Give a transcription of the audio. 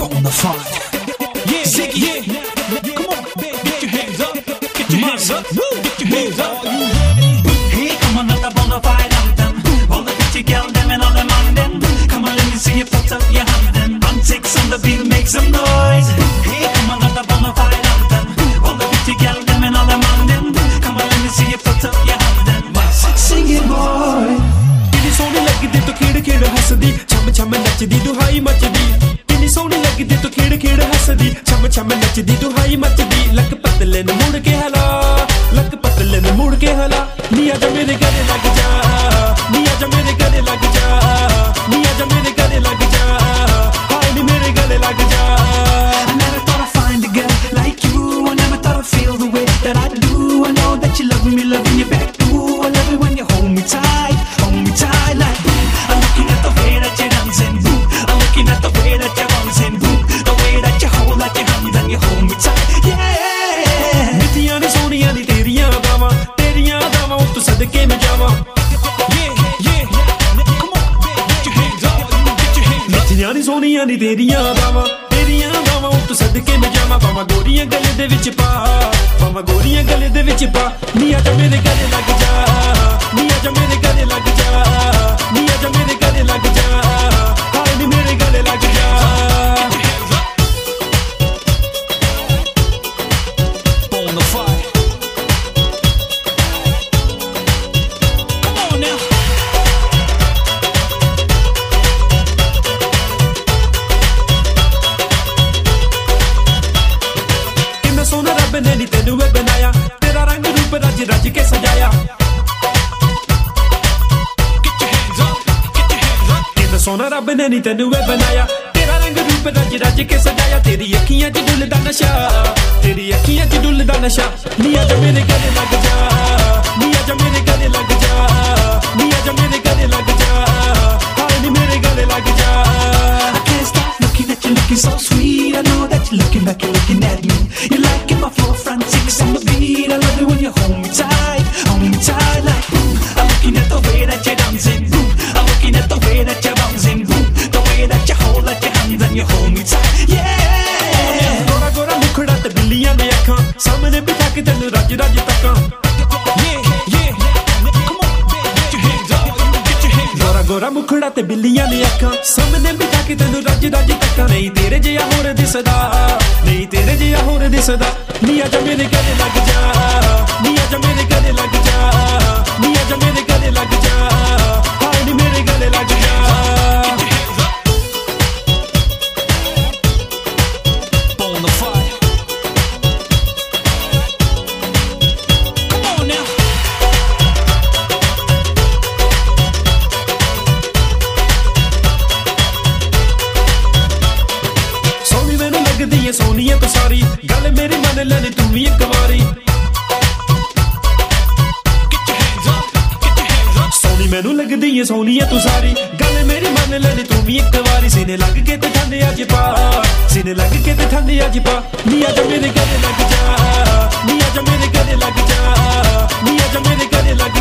Bonafide. Yeah, Ziggy. Yeah. Come on, baby, get your hands up. Get your hands up. Get your hands up. Hey, come on, let the Bonafide anthem. All the pretty girl, them and all them on them. Come on, let me see you put up your hand then. On six on the beat, make some noise. Hey, come on, let the Bonafide anthem. All the pretty girl, them and all them on them. Come on, let me see you put up your hand then. Sing it, boy. किन्नी सोहनी लगदी तो खेड़ खेड़ हसदी छम छम नचदी दुहाई मचदी किन्नी सोहनी लगदी तो खेड़ खेड़ हसदी छम छम नचदी दुहाई मचदी लक पतले न मुड़ के हला लक पतले न मुड़ के हला निया जा मेरे गले लग जा निया जा मेरे गले लग जा निया जा मेरे गले लग जा हाय नी मेरे गले लग जा I never thought I'd find a girl like you. I never thought I'd feel the way that I do. I know that you love me, loving you back too. I love it when you hold me tight like boom. I'm looking at the way that you're dancing, boom. I'm looking at the way that you're bouncing, boom. The way that you hold like your hands and you hold me tight, yeah. मिठियां नी सोहनियां नी तेरियां दावां उत सदके मैं जावां मिठियां नी सोहनियां नी तेरियां दावां उत सदके मैं जावां पावां गोरियां गले दे विच पा पावां गोरियां गले दे विच पा निया जा मेरे गले लग जा निया जा मेरे गले लग जा निया जा मेरे गले लग जा हाय नी मेरे गले लग जा Bonafide. Come on now. किन्ना सोहना रब ने नी तैनू वे बनाया तेरा रंग रूप रज रज के सजाया Get your hands up. Get your hands up. किन्ना सोहना रब ने नी तैनू वे बनाया तेरा रंग रूप रज रज के सजाया तेरी अखियां च डुलदा नशा तेरी अखियां च डुलदा नशा निया जा मेरे गले लग जा निया जा मेरे गले लग जा निया जा मेरे गले लग जा हाय नी मेरे गले लग जा I can't stop looking at you, looking so sweet. I know that you're looking back, you're looking at me. You like it, my flow, front six on the beat. I love it when you hold me tight like boom. I'm looking at the way that you're dancing, boom. I'm looking at the way that you're bouncing, boom. The way that you hold like your hands and you hold me tight, yeah. Gora Gora मुखड़ा ते बिल्लियां दी अखां सामने बिठा के तैनू रज रज तकां Come on, baby, get your hands up. Get your hands up. Gora Gora मुखड़ा ते बिल्लियां दी अखां सामने बिठा के तैनू रज रज तकां नहीं तेरे जिहा होर दिसदा नहीं तेरे जिहा होर दिसदा निया जा मेरे गले लग जा निया जा मेरे गले लग जा निया जा मेरे गले लग जा हाय नी मेरे गले लग जा Bonafide. Come on now. सोहनी मैनू लगदी ऐ सोहनी ऐ तू सारी गल मेरी मन लैनी तू भी इक वारी Get your hands up. Get your hands up. सोहनी मैनू लगदी ऐ सोहनी ऐ तू सारी गल मेरी मन लैनी तू भी इक वारी सीने लग के ते ठंड अज पा सीने लग के ते ठंड अज पा निया जा मेरे गले लग जा निया जा मेरे गले लग जा निया जा मेरे गले लग